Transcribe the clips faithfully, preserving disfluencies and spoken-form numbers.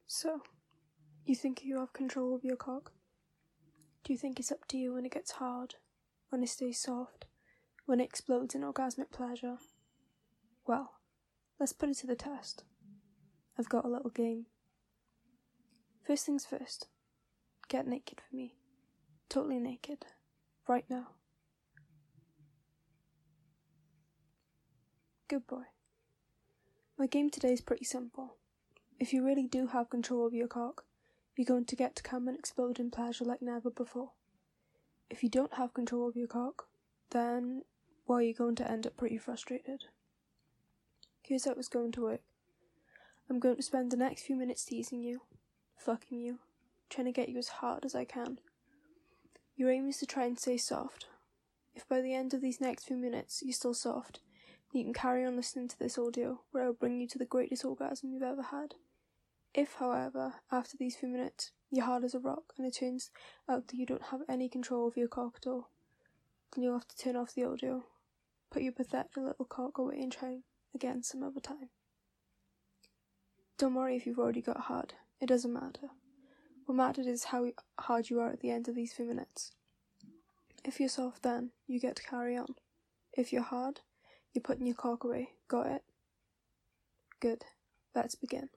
So, you think you have control of your cock? Do you think it's up to you when it gets hard, when it stays soft, when it explodes in orgasmic pleasure? Well, let's put it to the test. I've got a little game. First things first, get naked for me. Totally naked. Right now. Good boy. My game today is pretty simple. If you really do have control of your cock, you're going to get to come and explode in pleasure like never before. If you don't have control of your cock, then, well, you're going to end up pretty frustrated. Here's how it's going to work. I'm going to spend the next few minutes teasing you, fucking you, trying to get you as hard as I can. Your aim is to try and stay soft. If by the end of these next few minutes you're still soft, you can carry on listening to this audio where I will bring you to the greatest orgasm you've ever had. If, however, after these few minutes, you're hard as a rock and it turns out that you don't have any control of your cock at all, then you'll have to turn off the audio, put your pathetic little cock away and try again some other time. Don't worry if you've already got hard, it doesn't matter. What matters is how hard you are at the end of these few minutes. If you're soft then, you get to carry on. If you're hard, you're putting your cock away. Got it? Good. Let's begin.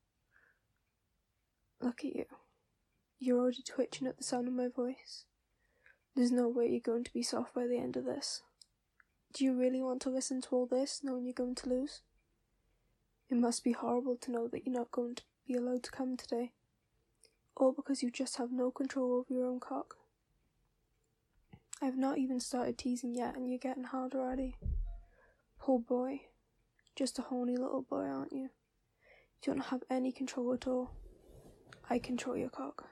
Look at you. You're already twitching at the sound of my voice. There's no way you're going to be soft by the end of this. Do you really want to listen to all this, knowing you're going to lose? It must be horrible to know that you're not going to be allowed to come today. All because you just have no control over your own cock. I've not even started teasing yet and you're getting hard already. Poor boy. Just a horny little boy, aren't you? You don't have any control at all. I control your cock.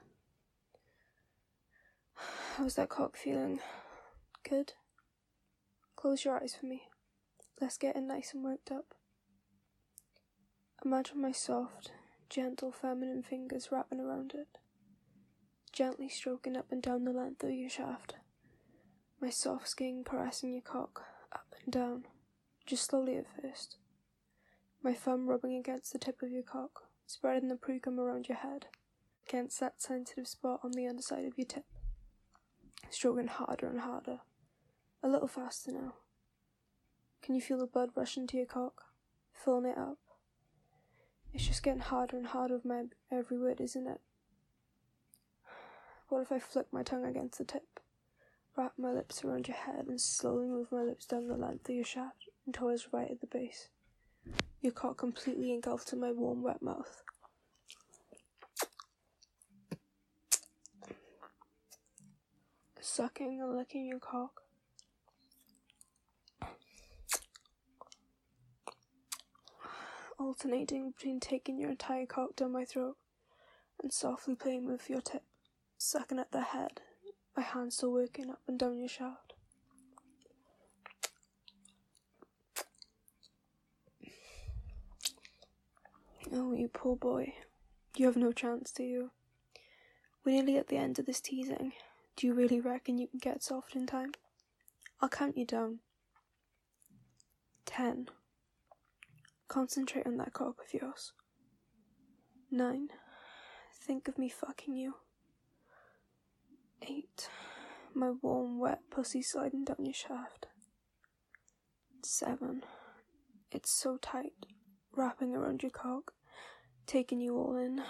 How's that cock feeling? Good? Close your eyes for me. Let's get it nice and worked up. Imagine my soft, gentle, feminine fingers wrapping around it, gently stroking up and down the length of your shaft. My soft skin caressing your cock, up and down, just slowly at first. My thumb rubbing against the tip of your cock, spreading the precum around your head, against that sensitive spot on the underside of your tip. Stroking harder and harder, a little faster now. Can you feel the blood rushing to your cock, filling it up? It's just getting harder and harder with my every word, isn't it? What if I flick my tongue against the tip, wrap my lips around your head and slowly move my lips down the length of your shaft until it's right at the base? Your cock completely engulfed in my warm, wet mouth. Sucking and licking your cock. Alternating between taking your entire cock down my throat and softly playing with your tip, sucking at the head, my hands still working up and down your shaft. Oh, you poor boy. You have no chance, do you? We're nearly at the end of this teasing. Do you really reckon you can get soft in time? I'll count you down. Ten. Concentrate on that cock of yours. Nine. Think of me fucking you. Eight. My warm, wet pussy sliding down your shaft. Seven. It's so tight, wrapping around your cock, taking you all in.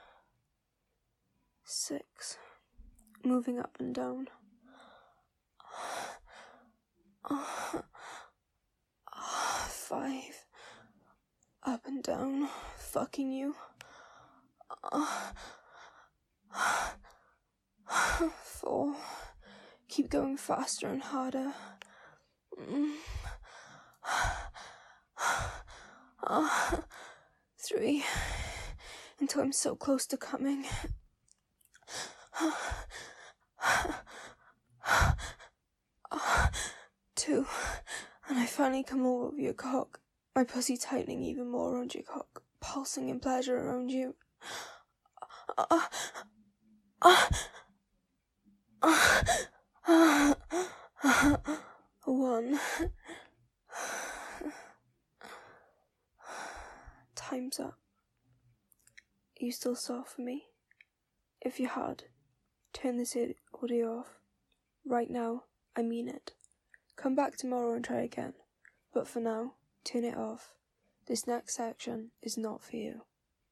Six. Moving up and down. Five. Up and down, fucking you. Four. Keep going faster and harder. Three. Until I'm so close to coming. Two. And I finally come all over your cock. My pussy tightening even more around your cock, pulsing in pleasure around you. Uh, uh, uh, uh, uh, one. Time's up. you still soft for me? If you're hard, turn this audio off. Right now, I mean it. Come back tomorrow and try again. But for now, turn it off. This next section is not for you.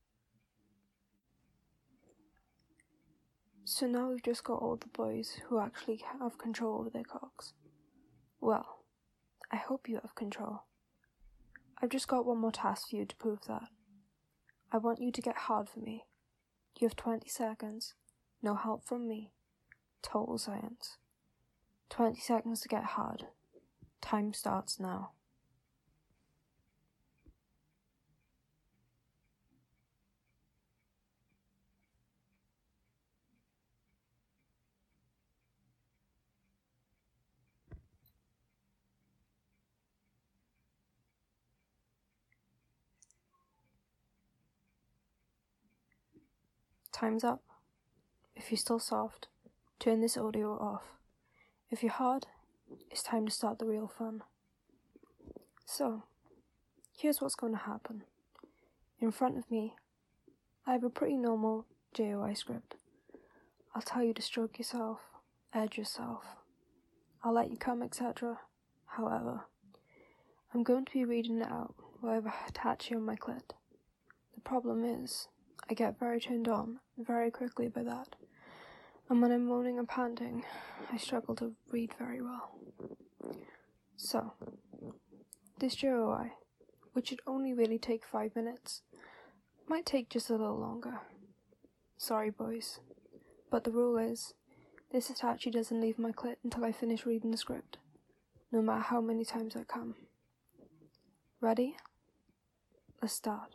So now we've just got all the boys who actually have control over their cocks. Well, I hope you have control. I've just got one more task for you to prove that. I want you to get hard for me. You have twenty seconds. No help from me. Total science. twenty seconds to get hard. Time starts now. Time's up. If you're still soft, turn this audio off. If you're hard, it's time to start the real fun. So, here's what's going to happen. In front of me, I have a pretty normal J O I script. I'll tell you to stroke yourself, edge yourself. I'll let you come, et cetera. However, I'm going to be reading it out while I attach you on my clit. The problem is, I get very turned on very quickly by that, and when I'm moaning and panting, I struggle to read very well. So, this J O I, which should only really take five minutes, might take just a little longer. Sorry boys, but the rule is, this Hitachi doesn't leave my clit until I finish reading the script, no matter how many times I come. Ready? Let's start.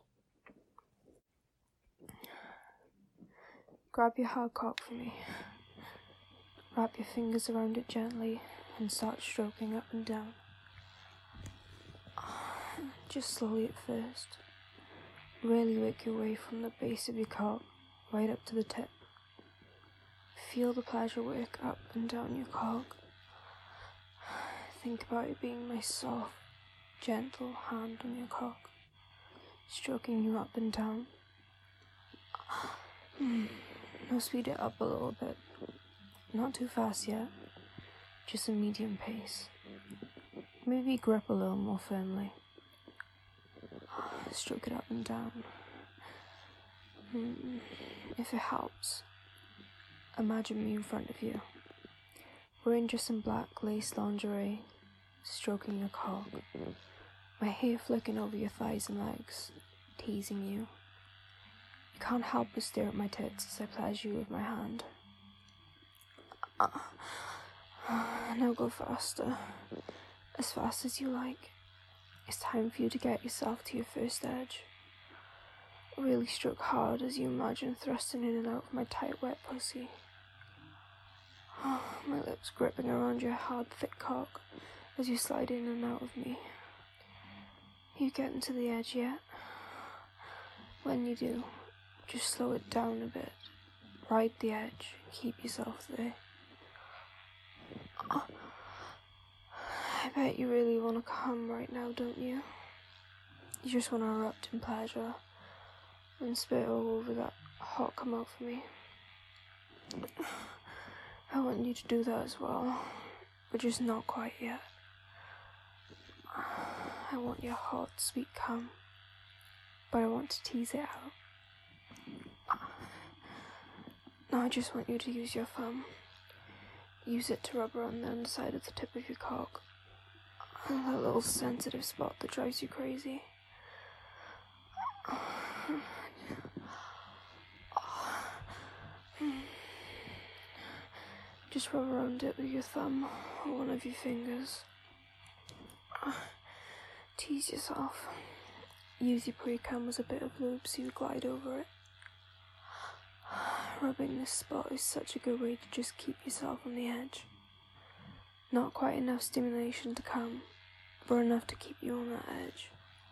Grab your hard cock for me. Wrap your fingers around it gently and start stroking up and down. Just slowly at first. Really work your way from the base of your cock right up to the tip. Feel the pleasure work up and down your cock. Think about it being my soft, gentle hand on your cock, stroking you up and down. Now speed it up a little bit. Not too fast yet, just a medium pace. Maybe grip a little more firmly. Stroke it up and down. If it helps, imagine me in front of you. Wearing just some black lace lingerie, stroking your cock. My hair flicking over your thighs and legs, teasing you. You can't help but stare at my tits as I pleasure you with my hand. Uh, now go faster, as fast as you like. It's time for you to get yourself to your first edge. Really stroke hard as you imagine thrusting in and out of my tight wet pussy. Oh, my lips gripping around your hard thick cock as you slide in and out of me. You getting to the edge yet? When you do, just slow it down a bit. Ride the edge and keep yourself there. Oh, I bet you really want to come right now, don't you? You just want to erupt in pleasure and spit all over that hot come out for me. I want you to do that as well, but just not quite yet. I want your hot, sweet cum, but I want to tease it out. Now I just want you to use your thumb. Use it to rub around the underside of the tip of your cock. That little sensitive spot that drives you crazy. Just rub around it with your thumb or one of your fingers. Tease yourself. Use your pre-cum as a bit of lube so you glide over it. Rubbing this spot is such a good way to just keep yourself on the edge. Not quite enough stimulation to come, but enough to keep you on that edge.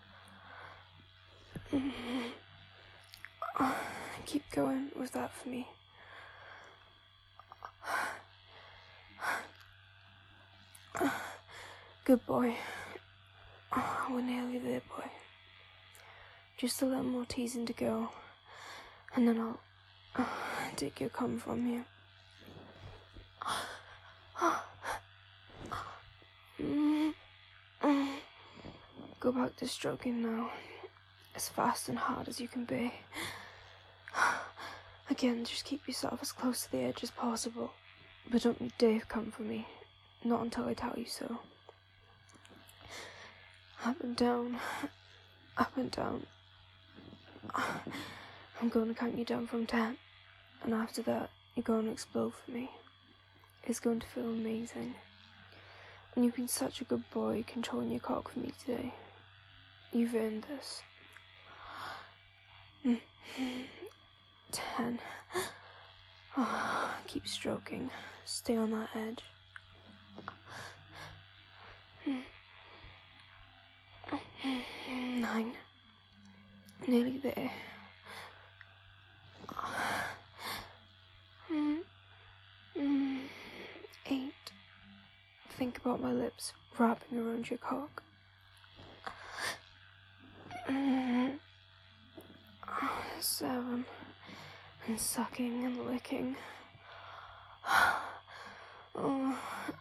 Keep going with that for me. Good boy. We're nearly there, boy. Just a little more teasing to go, and then I'll uh, take your cum from you. Go back to stroking now, as fast and hard as you can be. Again, just keep yourself as close to the edge as possible, but don't make Dave come for me, not until I tell you so. Up and down, up and down. I'm going to count you down from ten, and after that, you're going to explode for me. It's going to feel amazing. And you've been such a good boy controlling your cock for me today. You've earned this. Ten. Oh, keep stroking. Stay on that edge. Nine. Nearly there. Eight. Think about my lips wrapping around your cock. Seven. And sucking and licking. Oh.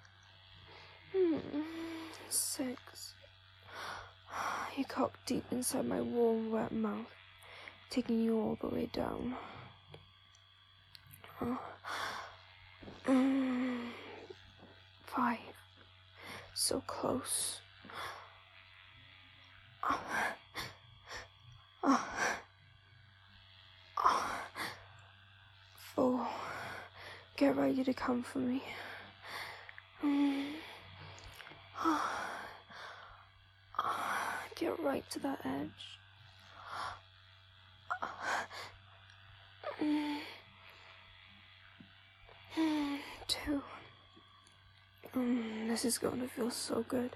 Six. Your cock deep inside my warm, wet mouth, taking you all the way down. Oh. Five. So close. Oh. Oh. Oh. Four. Get ready to come for me. Get right to that edge. Two. Mm, this is going to feel so good.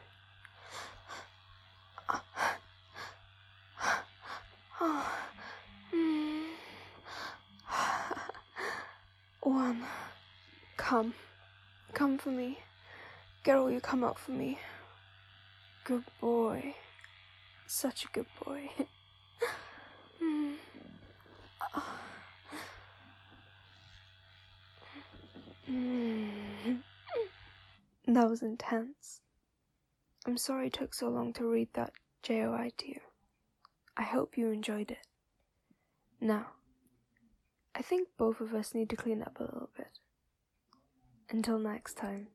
One. Come. Come for me. Get all your cum out for me. Good boy. Such a good boy. That was intense. I'm sorry it took so long to read that J O I to you. I hope you enjoyed it. Now, I think both of us need to clean up a little bit. Until next time.